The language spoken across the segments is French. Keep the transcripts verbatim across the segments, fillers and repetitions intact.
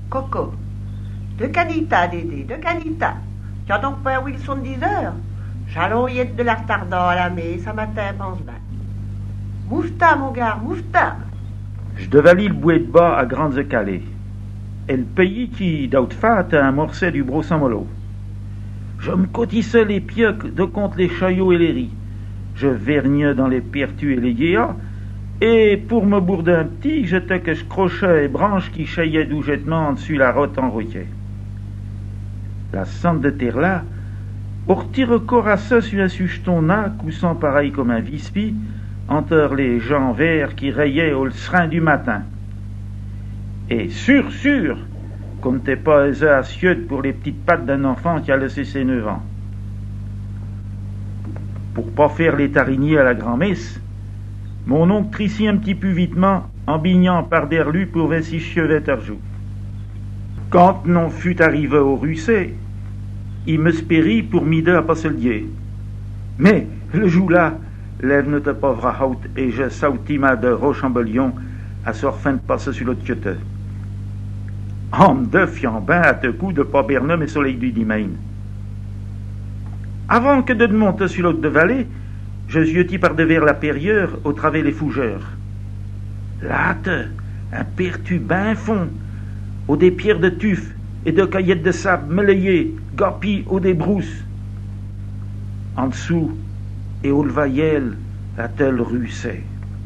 Coco. De canita, Dédé, de canita. Tu as donc pas Wilson dix heures? J'allons y être de la retardant à la messe, ça matin, pense bien. Moufta, mon gars, moufta. Je devalis le bouet de bas à Grande Calais. Et le pays qui, d'autfat, a un morceau du brossamolo. Je me cotissais les pieds de contre les chaillots et les riz. Je vergnais dans les pertus et les guéas, et pour me bourder un petit, j'étais que je crochais les branches qui chaillaient dougettement dessus la rotte en roquet. La cente de terre là, retire corps à ça sur un sucheton-na, coussant pareil comme un vispi, entre les gens verts qui rayaient au serin du matin. Et sûr, sûr, comme t'es pas assiette pour les petites pattes d'un enfant qui a laissé ses neuf ans. Pour pas faire les tariniers à la grand-messe, mon oncle trissit un petit peu vitement en bignant par derlu pour vingt-six chevets tarjou. Quand l'on fut arrivé au Russet, il me spérit pour m'aider à passer le dieu. Mais, le jour-là, lève notre pauvre haute et je sautis ma de Rochambellion à sort fin de passer sur l'autre côté. En me défiant ben à te coup de pas Bernum et soleil du dimaine. Avant que de monter sur l'autre de vallée, je ziotis par devers la périeure au travers les fougères. Là, un pertu ben fond, au des pierres de tuf et de caillettes de sable melayées, gapi au des brousses. En dessous, et au levaillel, la telle Russet.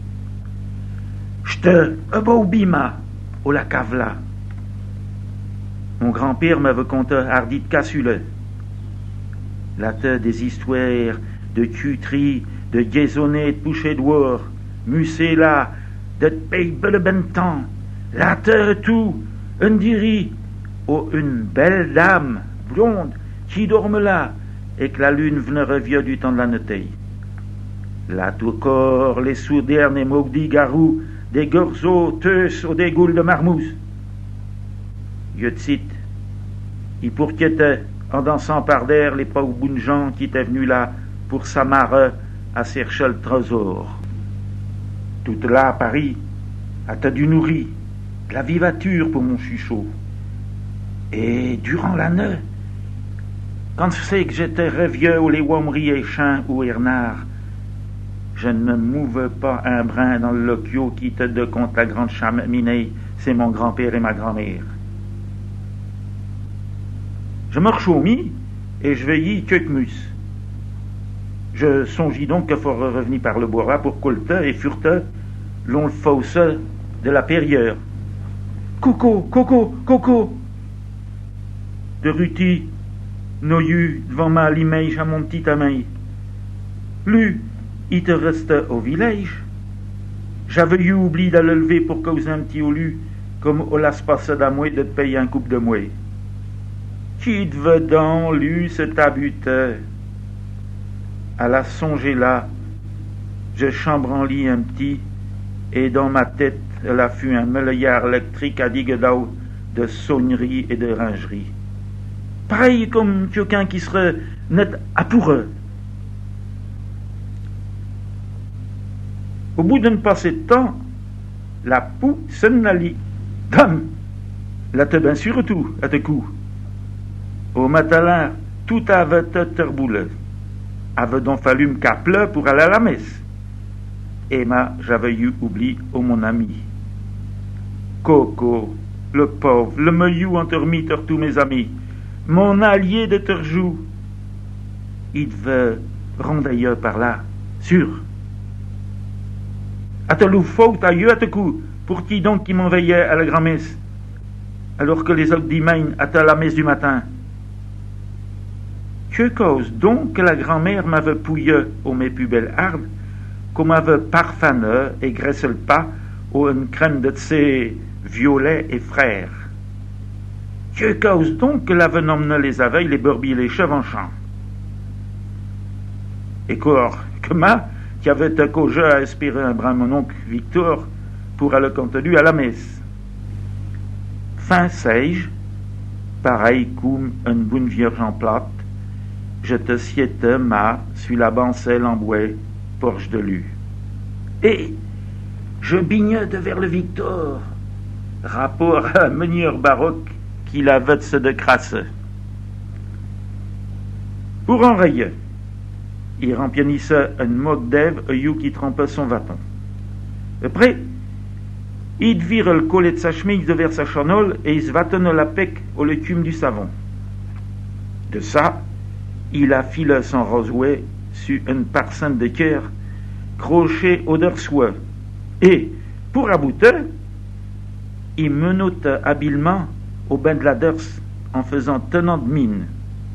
J'te beau bima, au la cavela. Mon grand-père m'avait conté hardi de cassule. La tête des histoires de cuterie, de gaisonnet de pouchet d'ouor, musée là, de pays le ben temps, la terre tout, un diri, ou une belle dame, blonde, qui dorme là, et que la lune venait revient du temps de la netteille. Là tout corps, les sourdernes et mogdi garous, des gorzeaux, teus ou des goules de marmouze. Yotzit, il pourquêtait en dansant par derrière les pauvres bounes gens qui étaient venus là pour s'amarrer à chercher le trésor. Tout là à Paris, à tas du nourri, de la vivature pour mon chuchot. Et durant l'année, quand c'est que j'étais revieux ou les Womri et Chin ou Hernard, je ne mouvais pas un brin dans le locchio qui était de contre la grande cheminée, c'est mon grand-père et ma grand-mère. Je me rechaumis et je veillis que mus. Je songeis donc qu'il faut revenir par le bois pour colte et furte l'on le fosse de la périeure. Coco, coco, coco. De ruti, noyu devant ma limège à mon petit amèille. Lui, il te restait au village. J'avais eu oublié de le lever pour causer un petit olu, comme au las passé d'amoué de te payer un coupe de mouet. Qui devait donc, lui, se tabutait? À la songer là, je chambranlis un petit, et dans ma tête, elle a fut un meilleur électrique à diguedau de sonnerie et de ringerie. Pareil comme quelqu'un qui serait net apoureux. Au bout d'un passé de temps, la poux s'en allie. Dame, la te bien sûr tout, à te coup. Au matin, tout avait été terboulé. Avait donc fallu me capler pour aller à la messe. Et moi, j'avais eu oublié au mon ami. Coco, le pauvre, le meillou endormi de tous mes amis, mon allié de Terjou. Il devait rendre ailleurs par là, sûr. À te l'ouvre faute ailleurs à te coup, pour qui donc qui m'enveillait à la grand-messe, alors que les autres dimaines étaient à la messe du matin. Que cause donc que la grand-mère m'avait pouillé aux mes plus belles hardes, qu'on m'avait parfané et graissé le pas aux une crème de ses violets et frères. Que cause donc que l'avait emmené les aveilles, les brebis et les chèvres en champ. Et quoi, que ma, qui avait été caugé à espérer un brin mon oncle Victor pour aller contenu à la messe. Fin sage, pareil comme une bonne vierge en plate, je te siétais, ma, sur la bancelle en bois, porche de lu. Et je bignais de vers le Victor, rapport à meilleur baroque qu'il avait de crasse. Pour enrayer, il remplissait un moque d'ève et you qui trempait son bâton. Après, il vire le collet de sa chemise de vers sa chanole et il se vatonne la pec au lécume du savon. De ça, il affile son rosouet sur une parcelle de cœur crochet au soie et, pour abouter, il menoute habilement au bain de la ders en faisant tenant de mine.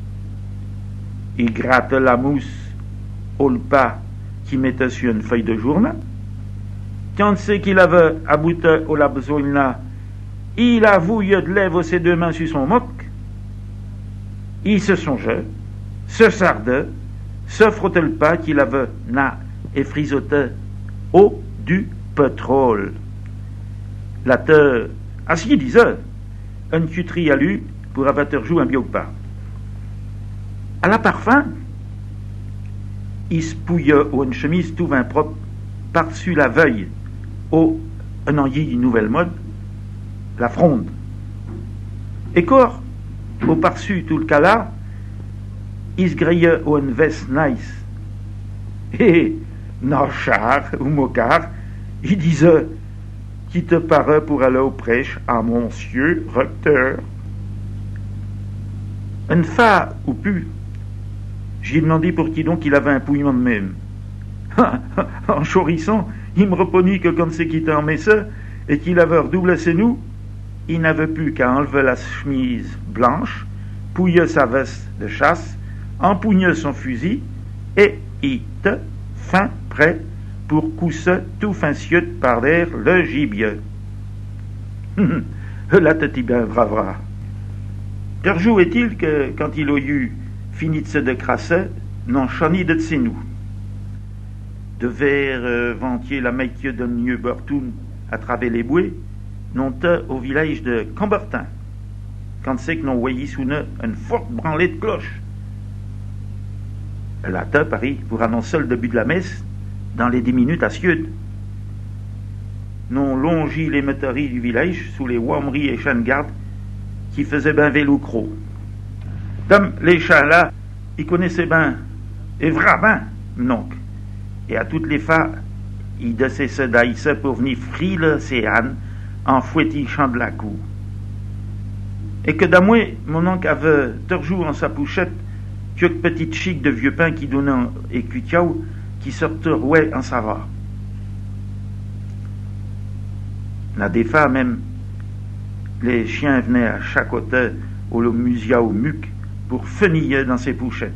Il gratte la mousse au pas qui mettait sur une feuille de journal. Quand c'est qu'il avait abouté au la besogne là, il avouille de lèvres ses deux mains sur son moque. Il se songeait, se sardait, se frottait le pas qu'il avait na et frisotait au du pétrole. La terre, à ce qu'il disait, un cutri à lui pour abattre joue un biopa. À la parfum, il se pouillait ou une chemise tout vin propre par-dessus la veille au un anguille d'une nouvelle mode, la fronde. Et corps, au par-dessus tout le cas là, il se grillait ou une veste nice. Et Norchard ou Mocard, il disait qui te paraît pour aller au prêche à monsieur recteur. Une fa ou pu, j'ai demandé pour qui donc il avait un pouillement de même. En chorissant, il me répondit que comme c'est qu'il était en messe et qu'il avait redoublé ses nous, il n'avait plus qu'à enlever la chemise blanche, pouiller sa veste de chasse, empoigner son fusil et il était fin prêt pour cousser tout fin cieux par l'air le gibier. La tête bien bravera. Terjou est-il que quand il a eu fini de se décrasser, n'en chani de ses nous. De vers euh, ventier la maïque de New Burtoun à travers les bouées, n'ont au village de Cambertin, quand c'est que n'ont voyé sous nous une forte branlée de cloche. La te Paris pour annoncer le début de la messe dans les dix minutes à Sieude. Non longi les métairies du village sous les wammeries et chats de garde qui faisaient ben vélo croc. Comme les chats là, ils connaissaient ben, et vra ben, donc. Et à toutes les fois, ils décessaient d'haïsser pour venir frire l'océan en fouettichant de la cour. Et que d'amoué, mon oncle avait toujours en sa pouchette quelques petites chics de vieux pain qui donnaient et cutiaou qui sortaient roués en savoir. Là, des fois même, les chiens venaient à chaque côté au le musia au muc pour feniller dans ses pouchettes.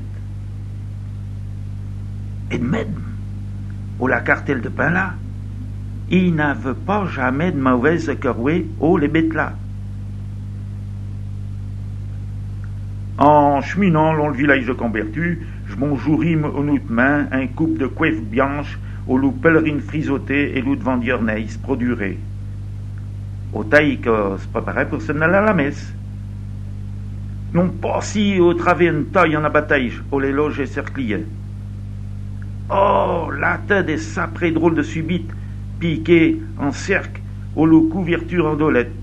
Et de même, au la cartelle de pain là, il n'avait pas jamais de mauvaise corouée au les bêtes là. En cheminant dans le village de Cambertu, je m'enjourime au nous de main un couple de coiffe blanche au loup pèlerine frisotée et loup de vendiorneis produré. Au taille que se préparait pour se aller à la messe. Non pas si au travers une taille en abattage au les loges et cercliers. Oh, la tête des saprés drôles de subite, piqués en cercle, au lot couverture en dolette.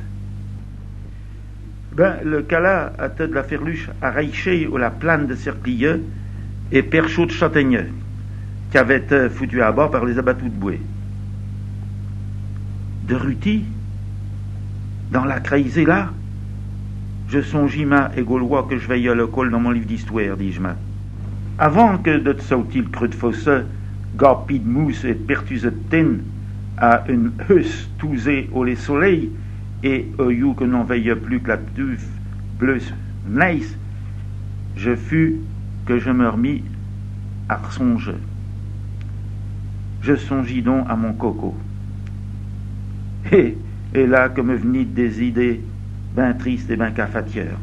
Ben, le cala à tête de la ferluche a raïché au la plane de cerclier et perchaud de châtaigneux, qui avait été foutu à bord par les abattus de bouée. De Ruti, dans la craisée là, je songe ma et gaulois que je veille à l'école dans mon livre d'histoire, dis-je ma. Avant que de te sauter le creux de fosse, garpi de mousse et pertuse de tine, à une heusse tousée au les soleil, et au you que n'en veille plus que la tuffe bleue nice, je fus que je me remis à songe. Je songeis donc à mon coco. Et, et là que me venit des idées ben tristes et ben cafatières.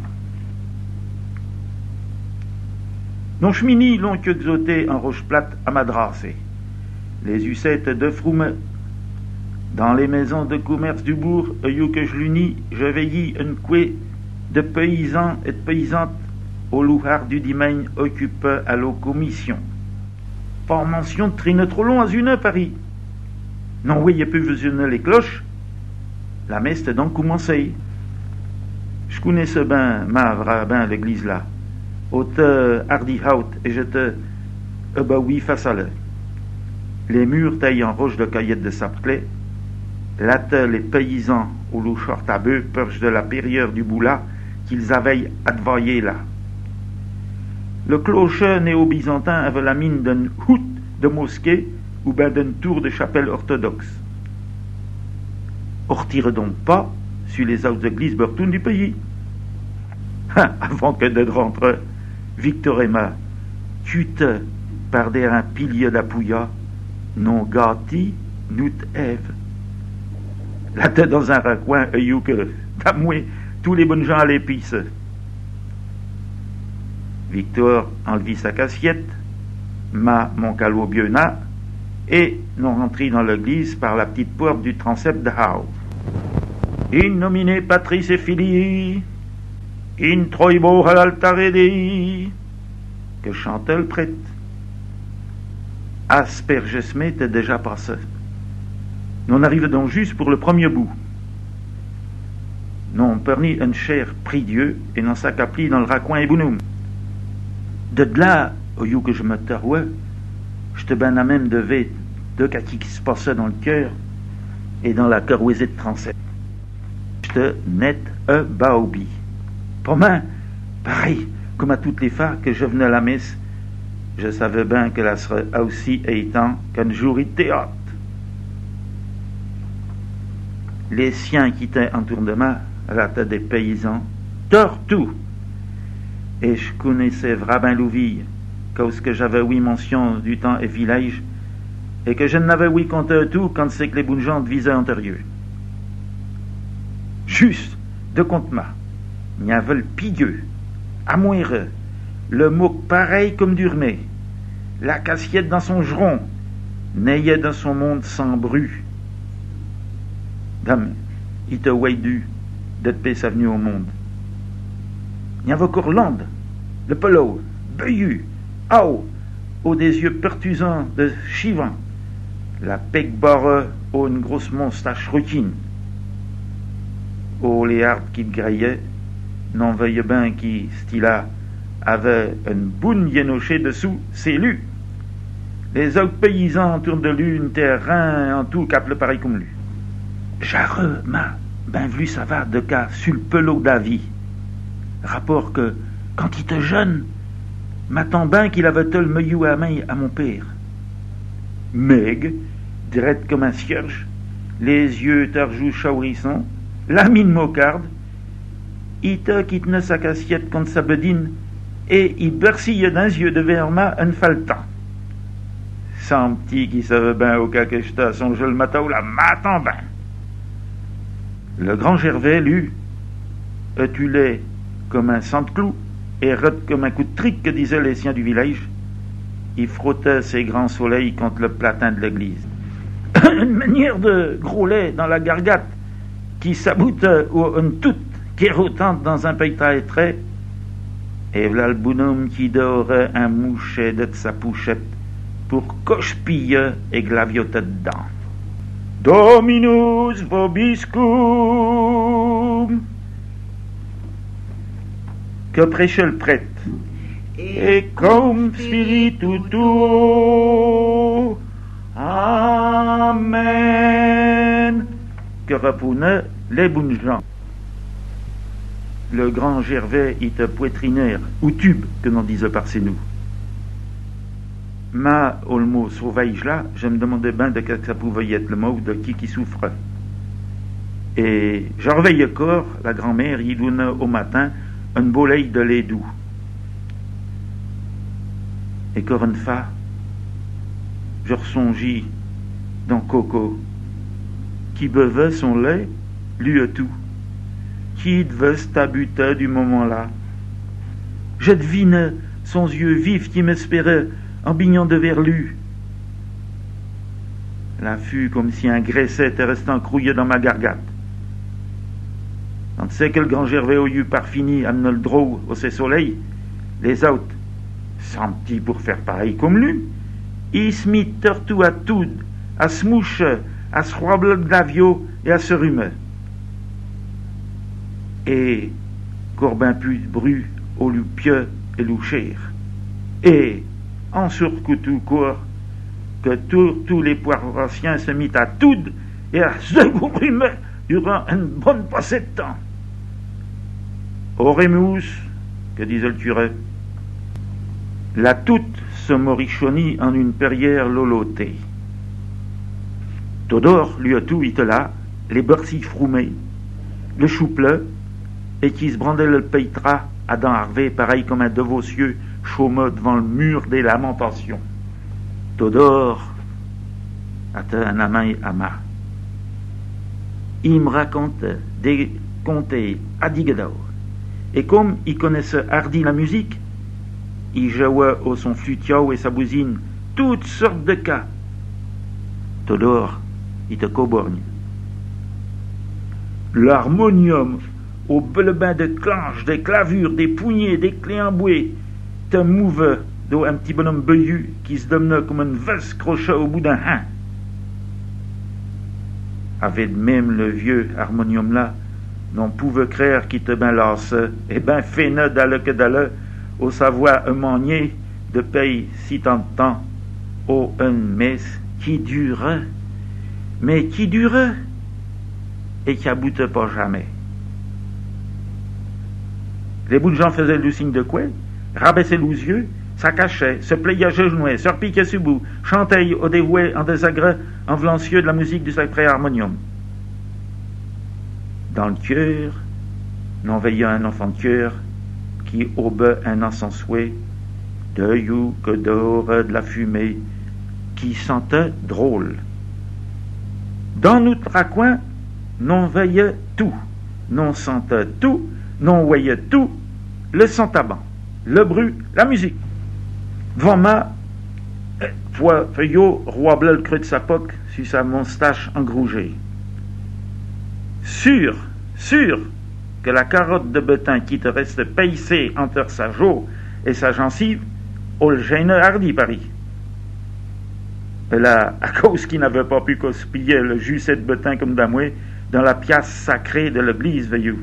Non chemini l'on que zoté en roche plate à madrasser. Les usettes de froume. Dans les maisons de commerce du bourg, eu que je l'unis, je veillis une couée de paysans et de paysantes au louhard du dimaine occupé à la commission. Pas mention de trine trop long à une Paris. Non, oui, il peut visionner les cloches. La messe était donc commencée. Je connaissais bien, ma vra ben l'église là. Auteur hardy out et j'étais bah oui face à l'eux. Les murs taillés en roche de caillettes de sapclé. Là les paysans au loup short à bœuf perche de la période du boula qu'ils avaient advoyé là. Le clocher néo-byzantin avait la mine d'une houte de mosquée ou bien d'une tour de chapelle orthodoxe. On retire donc pas sur les autres églises bertoun du pays. Hein, avant que de rentrer, Victor Emma, tu te par derrière un pilier d'Apouya, non gâti, nous Ève. La tête dans un recoin, et you que, t'amoué, tous les bonnes gens à l'épice. Victor enlevit sa cassiette, ma mon calot biona, et nous rentrons dans l'église par la petite porte du transept de Howe. In nomine Patris et Filii, in troibo à l'altare Dei, que chantait le prêtre. Aspergesme était déjà passé. Nous arrivons donc juste pour le premier bout. Nous on permis une chair pris Dieu et non s'accaplit dans le raccoin et bounoum. De là, au lieu que je me tarouais, je te ben à même devais de kaki qui se passait dans le cœur et dans la carouisée de transept. Je te net un baobi. Pour moi, pareil, comme à toutes les fois que je venais à la messe, je savais bien qu'elle serait aussi étant qu'un jour de théâtre. Les siens qui étaient en tour de moi, à la tête des paysans, tortout. Et je connaissais Vrabin Louville, cause que j'avais oui mention du temps et village, et que je n'avais oui compté tout quand c'est que les bonnes gens visaient antérieur. Juste, de compte ma, n'y avait le pigueux, amoureux, le mot pareil comme d'urmé, la cassiette dans son geron, n'ayait dans son monde sans bru. Dame, il te ouaidu d'être paix sa venue au monde. Il y avait encore l'ande, le pelot, Beuillu, Ao, aux des yeux pertusants de Chivan, la pec barre aux une grosse moustache routine. Oh, les hardes qui graillaient, n'en veuillent bien qui, style-là, avait une boune yénochée dessous, c'est lu. Les autres paysans autour de lui, un terrain en tout cap le pareil comme lui. Jarre m'a ben vu ça va de cas sur le pelot d'avis. Rapport que, quand il était jeune, m'attend bien qu'il avait tel meillou à main à mon père. Meg, drette comme un cierge, les yeux tarjou chaourissants, la mine mocarde, il te qui tenait sa cassiette contre sa bedine, et il bercillait d'un yeux de verma un faltan. Sans petit qui savait bien au cas que j'étais à son jeu le matin ou la matin ben. Le grand Gervais, lui, etulait comme un centre-clou et rete comme un coup de trique que disaient les siens du village. Il frottait ses grands soleils contre le platin de l'église. Une manière de gros lait dans la gargate qui s'aboutait ou une toute kérotante dans un peitrail trait. Et voilà le bonhomme qui dorait un mouchet de sa pouchette pour coche-pille et glavioter dedans. Dominus vobiscum, que prêchait le prêtre, et cum spiritu tuo, amen, que répondent les bonnes gens. Le grand Gervais y te poitrinaire, ou tube, que l'on disait par chez nous. Ma, au le mot sauvage là, je me demandais bien de quel que ça pouvait être le mot, de qui qui souffrait. Et je réveille encore, la grand-mère, il donnait au matin un boleille de lait doux. Et encore une fois, je ressongeais dans Coco, qui buvait son lait, lui et tout, qui devait se tabuter du moment-là. Je devinais son yeux vif qui m'espérait en bignant de verlu. L'affût comme si un graisset était resté encrouillé dans ma gargate. Quand c'est que le grand Gervais au lieu par fini amenait le drôle au ses soleil, les autres, sans petit pour faire pareil comme lui, ils se mirent tout à tout, à se moucher, à se roibler de l'avio et à se rhumer. et Corbin pu bru au lu pieux et loucher. Et en surcoutou court que tous les paroissiens se mit à tout et à se bourrimer durant une bonne passée de temps. Oremus, que disait le curé, la toute se morichonit en une perrière lolotée. Todor, lui a tout ite là, les bercy froumés, le chouple, et qui se brandait le peitra à dents harvées, pareil comme un devotieux chômeux devant le mur des lamentations. Todor a un amant à ma. Il me raconte des contes à Digador. Et comme il connaissait hardi la musique, il jouait au son flutiau et sa bousine toutes sortes de cas. Todor, il te coborgne. L'harmonium, au belebin de clanches, des clavures, des poignées, des clés en bouée, te mouve d'où un petit bonhomme beuillu qui se domine comme une vase crochet au bout d'un hin. Avec même le vieux harmonium là, n'on pouvait craire qu'il te ben lasse, et ben féne d'alle que d'alle, au savoir un manier de paye si tant de temps, au une messe qui dure, mais qui dure, et qui aboute pas jamais. Les bouts de gens faisaient le signe de quoi, rabaissaient les yeux, s'accachaient, se pliaient genoués, se repiquaient sous bout, chantaient au dévoué en désagré, en voulant cieux de la musique du sacré harmonium. Dans le cœur, n'en veillait un enfant de cœur qui aubait un encensoué, de you que dehors de la fumée, qui sentait drôle. Dans notre raccoin, n'on veillait tout, n'on sentait tout, n'on voyait tout, le sang-tabac, le bruit, la musique. Devant ma, foi feuillot, roi bleu le creux de sa poque, sur sa moustache engrougée. Sûr, sûr que la carotte de betin qui te reste paissée entre sa jaue et sa gencive, au le gêne hardi Paris. Et là, à cause qu'il n'avait pas pu cospiller le jus de betin comme damoué dans la pièce sacrée de l'église veillou.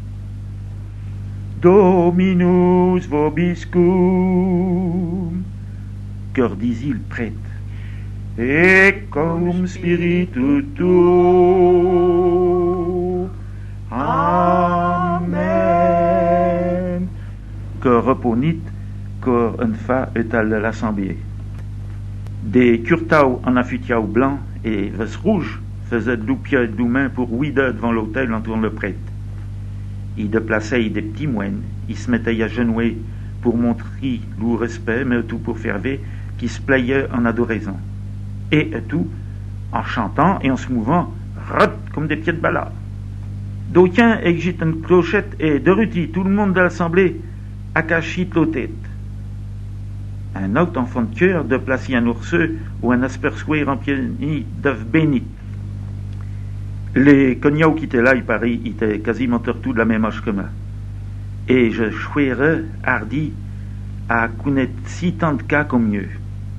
Dominus vobiscum, cœur disait le prêtre, et cum spiritu tuo. Amen. Que reponit, que un fa étal de l'assemblée. Des curtaus en affutiau blanc et ves rouge faisaient de l'oupia et de l'oumain pour huider devant l'autel entourant le prêtre. Il déplaçait des petits moines, il se mettait à genouer pour montrer le respect, mais tout pour faire ver qui se playait en adoraison. Et tout en chantant et en se mouvant, rot comme des pieds de ballade. D'aucuns exitent une clochette et de ruti, tout le monde de l'assemblée accachit l'autet. Un autre enfant de cœur de placer un ourseux ou un asperçoué rempli d'œufs bénis. Les cognaux qui étaient là, il paraît, ils étaient quasiment tous de la même âge que moi. Et je chouerais hardi à connaître si tant de cas comme mieux.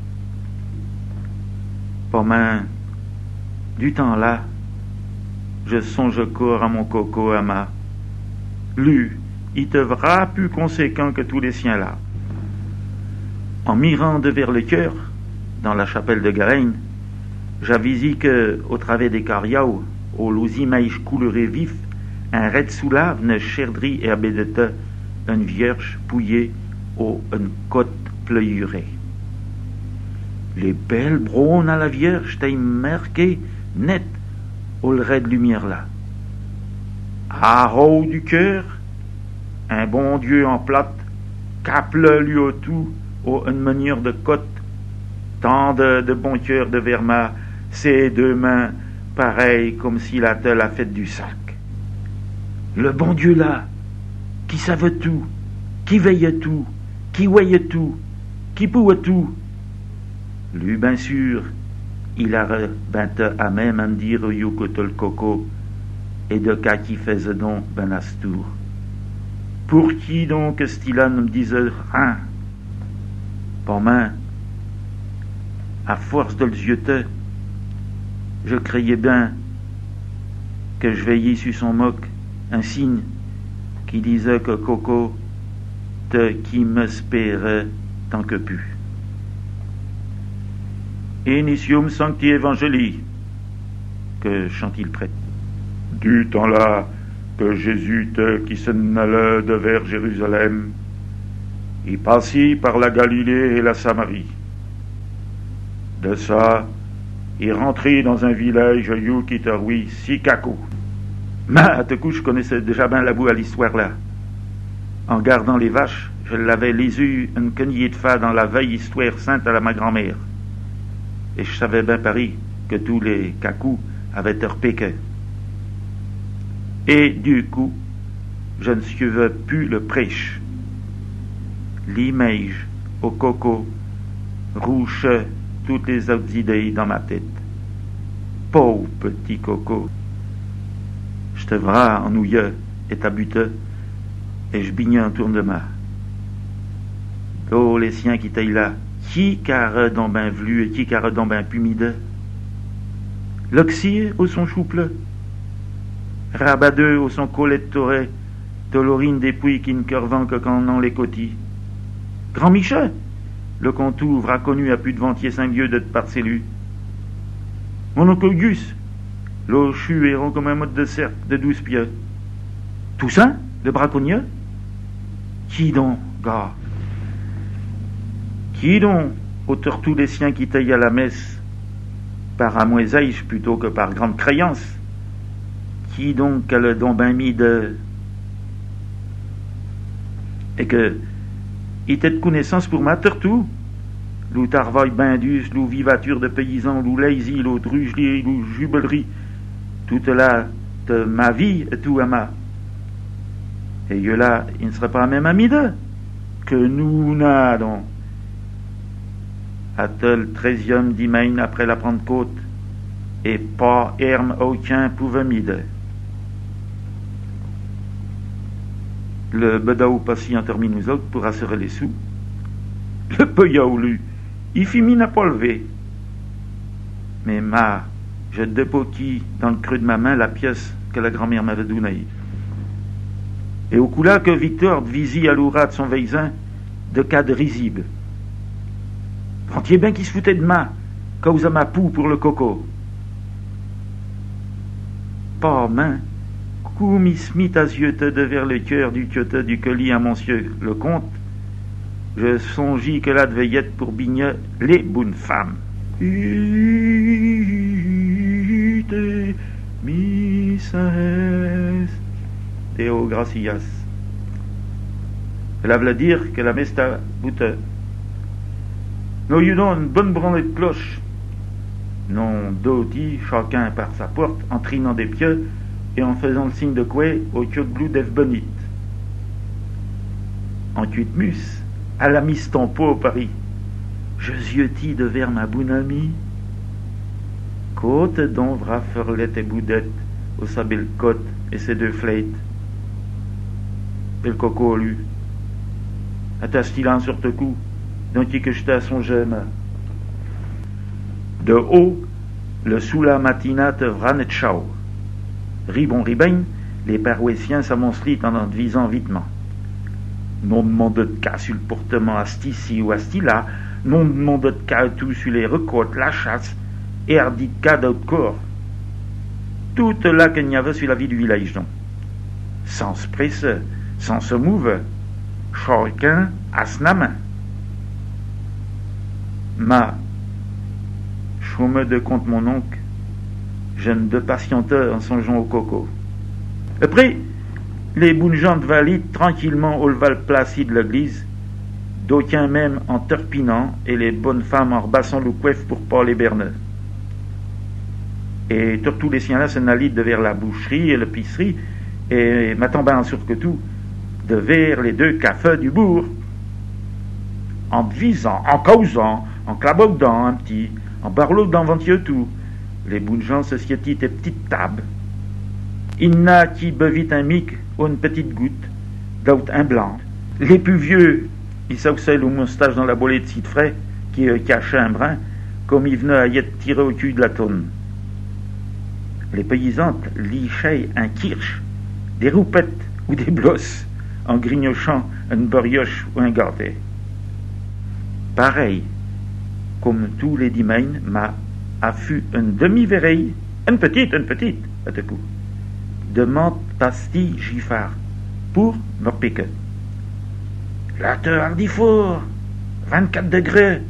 Pas main du temps là, je songe corps à mon coco à ma. Lui, il te verra plus conséquent que tous les siens là. En mirant de vers le cœur, dans la chapelle de Garegne, j'avisi que, au travers des cariaos, au lousimaïch couleur vif, un red soulave ne cherdri et abédete, une vierge pouillée au une côte pleurée. Les belles brownes à la vierge t'aient marqué net au red lumière là. À haut du cœur, un bon Dieu en plate, caple lui au tout, au une manière de côte, tant de, de bon cœur de verma, ses deux mains, pareil comme s'il a tel la fête du sac. Le bon Dieu là, qui savait tout, qui veillait tout, qui voyait tout, qui pouvait tout, lui bien sûr, il a rebinte à même à me dire au le coco, et de cas qui faisait donc ben astour. Pour qui donc Stila ne me disait rien? Pas main, à force de le zioter, je craignais bien que je veillais sur son moque, un signe qui disait que Coco te qui me spérait tant que pu. Initium sancti evangelii, que chante-t-il prêtre. Du temps-là que Jésus te qui s'en allait de vers Jérusalem, il passit par la Galilée et la Samarie. De ça, il rentrit dans un village you qui te oui Sikaku. Mais à te coup, je connaissais déjà bien la boue à l'histoire là. En gardant les vaches, je l'avais lisu une quenille de fa dans la veille histoire sainte à la ma grand-mère. Et je savais bien Paris que tous les cacous avaient terpéqué. Et du coup, je ne suivais plus le prêche. L'image au coco rouchait toutes les autres idées dans ma tête. Pauvre petit coco. Je te vras ennuyeux et tabuteux, et je bignais un tour de ma. Oh, les siens qui taillent là, qui carre dans ben velu et qui carre dans ben pumide. L'oxy au son chouple, rabadeux au son colette toré, Dolorine depuis qui ne curvant que quand on les cotis. Grand Michel, le contour a connu à plus de ventier cinq lieues de parcellus. Mon oncle Gus, l'eau chu et rond comme un mode de cercle de douze pieds. Toussaint, le braconnier. Qui donc, gars? Qui donc, auteur tous les siens qui taillent à la messe, par amoisaïche plutôt que par grande créance? Qui donc a le don ben mis de... Et que, il était de connaissance pour ma tout, l'ou tarvaille ben dus, l'ou vivature de paysans, l'ou lazy, l'ou drugerie, l'ou jubelerie, toute là de ma vie et tout à ma. Et que là, il ne serait pas même ami d'eux, que nous n'adons. A-t-elle treizième dimaine après la Pentecôte, et pas herme aucun pouvait m'aider. Le bedaou passi en termine nous autres pour assurer les sous. Le peyaoulu, il fit mine à pas lever. Mais ma, je dépoquis dans le creux de ma main la pièce que la grand-mère m'avait donnée. Et au coup là que Victor visi à l'oura de son veisin de cadre risible. Prends-tu bien qu'il se foutait de ma, cause à ma poux pour le coco. Pas main, coup mis smit à yeux de vers le cœur du tiote du colis à monsieur le comte, je songeis que là devait être pour bigner les bonnes femmes. Ite misses Deo gracias. Elle avait dire que la mesta boute. Nous y donnons une bonne branlée de cloche. Non d'oti, chacun par sa porte, en trinant des pieux et en faisant le signe de coué au tioglou d'Ef Benit. En tuitmus, à la mistampo au Paris, je ziotis de vers ma bonne amie. Côte d'ombre ferlette et boudette, au sabel côte et ses deux flaites. Et le coco lu. Attache-t-il sur te coup, donc que j'étais à son gemme. De haut, le soula matinate vranet chao. Ribon ribain, les paroissiens s'amoncelit en en visant vitement. Non demande de cas sur le portement astici ou astila, non demande de cas tout sur les recotes, la chasse, et ardit de cas d'autre corps. Tout là qu'il y avait sur la vie du village, donc. Sans se presser, sans se mouver, chacun à sa main. Ma, je me de compte mon oncle, jeune de patienteur en songeant au coco. Après, les bonnes gens valides tranquillement au leval placide de l'église, d'aucuns même en terpinant et les bonnes femmes en rebassant le coiffe pour pas les berneux. Et tous les siens là se nalident de vers la boucherie et l'épicerie et m'attendant en sur que tout de vers les deux cafés du bourg. En visant, en causant, en clabogdant un petit, en barlodant ventieux tout, les bonnes gens se siétit des petites tables. Il n'a qui bevit un mic ou une petite goutte, d'autres un blanc. Les plus vieux, ils s'auxaient le moustache dans la bolée de cidre frais, qui euh, cachait un brin, comme ils venaient à y être tirés au cul de la tonne. Les paysannes lichaient un kirsch, des roupettes ou des blosses en grignochant une brioche ou un gâteau. Pareil, comme tous les dimanches, m'a affu une demi-vereille, une petite, une petite, à tout coup, de menthe pastille giffard, pour me piquer. La te hardi fort, vingt-quatre degrés.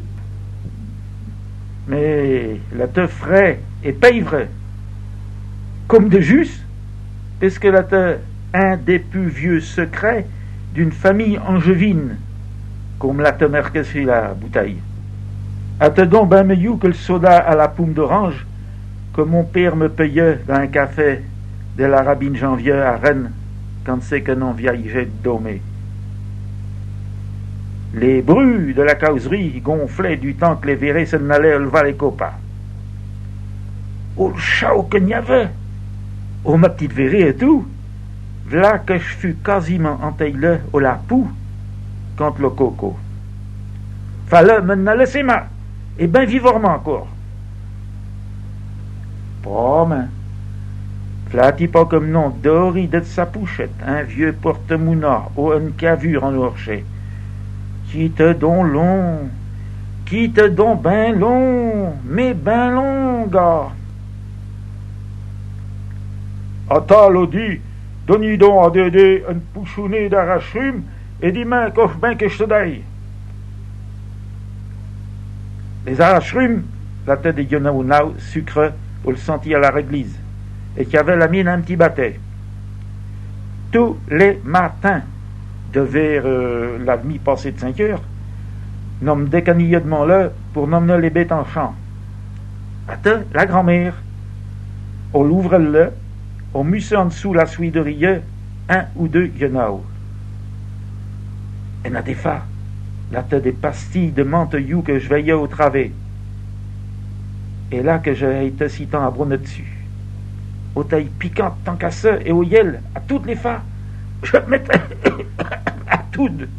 Mais la te frais et paivre, comme de juste, parce que la te un des plus vieux secrets d'une famille angevine, comme la te marque sur la bouteille. A te donc ben mieux que le soda à la pomme d'orange que mon père me payait dans un café de la Rabine Janvier à Rennes quand c'est que non vieille j'ai domé. Les bruits de la causerie gonflaient du temps que les verrés se n'allaient lever les copains. Oh le chao qu'il y avait! Oh ma petite verrée et tout! V'là que je fus quasiment entaillé au la poux contre le coco. Fallait me n'a laisser ma, et ben vivement encore. Pas main. Flatty pas comme nom Dori de sa pouchette, un vieux porte-mouna ou une cavure en orché. Qui te don long, qui te don ben long, mais ben long, gars. Attends, Lodi, donne-y donc à Dédé une pouchounée d'arrache-rhume et dis-moi qu'offre ben que je te daille. Les arrache-rhumes, la tête de Yonaounao, sucre, on le sentit à la réglise, et qui avait la mine un petit bâtet. Tous les matins, de vers euh, la demi passée de cinq heures, nomme décanillement là pour nommer les bêtes en champ. Attends, la grand-mère, on l'ouvre là, on musse en dessous la suie de rieux, un ou deux Yonao. Et n'a des fa, là t'as des pastilles de menthe you que je veillais au travers. Et là que j'ai été si tant à brunner dessus. Aux tailles piquantes tant qu'à ça et au yel, à toutes les fa, je mettais à toutes.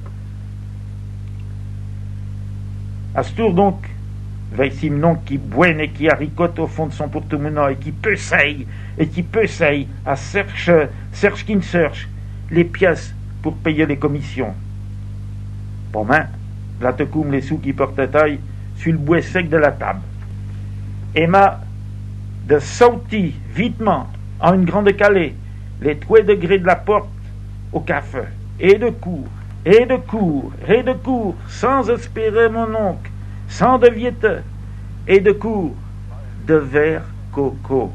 À ce tour donc, veille Simon qui boine et qui haricote au fond de son porte-monnaie et qui peut saille et qui peut saille à cherche, cherche qui ne cherche les pièces pour payer les commissions. Pour main, là te coum les sous qui portent taille sur le bois sec de la table. Et m'a de sauter vitement en une grande calée les trois degrés de la porte au café, et de cours, et de cours, et de cours, sans espérer mon oncle, sans de viette, et de cours, de verre coco.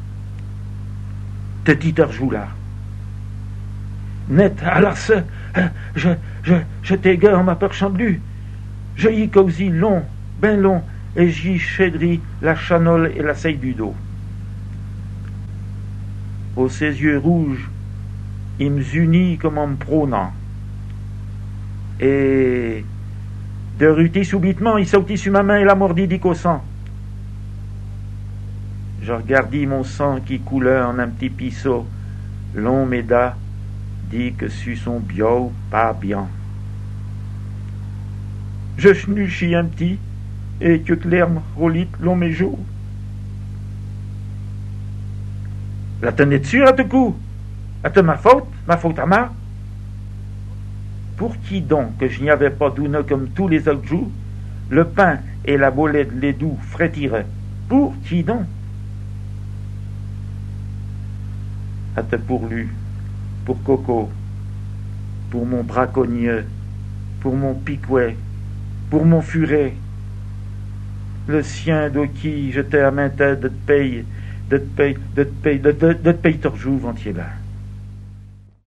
Petit joue là. Net, alors ça, je, je, je t'égare ma perchandue, je y causi long, ben long, et j'y chédris la chanole et la seille du dos. Aux ses yeux rouges, il me unit comme en me prônant. Et de ruti subitement, il sautit sur ma main et la mordit dit qu'au sang. Je regardis mon sang qui coulait en un petit pisseau, long méda, dit que su son bio pas bien. Je chnuchis un petit, et que l'herbe rolite long mes jours. La tenait dessus à tout coup. À te ma faute, ma faute à ma. Pour qui donc que je n'y avais pas d'oune comme tous les autres jours, le pain et la bolette les doux frétiraient. Pour qui donc? À te pour lui, pour Coco, pour mon braconnier, pour mon piquet, pour mon furet, le sien de qui je t'ai à main tête de te paye, de te paye, de te paye, de, de, de te paye torjou entier là.